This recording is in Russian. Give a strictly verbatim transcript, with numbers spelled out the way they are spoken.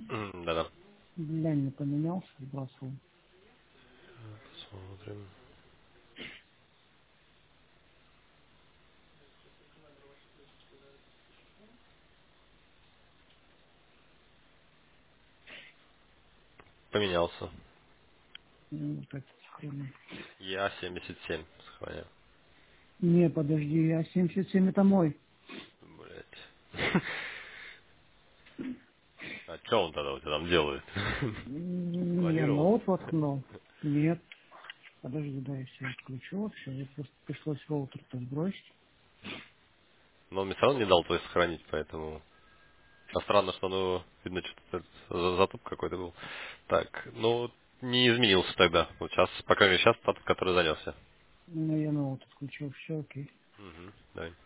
М, Да-да. Глянь, не поменялся, сбрасывал. Смотрим. Поменялся. Ну, вот этот хрен. Я семьдесят семь сохраняю. Не, подожди, а семьдесят семь это мой. Блять. А что он тогда у тебя там делает? М, Я Клонировался? ноут воткнул. Нет, подожди, да, я все отключу. Все, я просто пришлось роутер-то сбросить. Но он мне все равно не дал твой сохранить, поэтому... А странно, что ну, видно, что-то за- затуп какой-то был. Так, ну, не изменился тогда. Вот сейчас, по крайней мере, сейчас тот, который занялся. Ну, я ноут отключил, все окей. Угу, давай.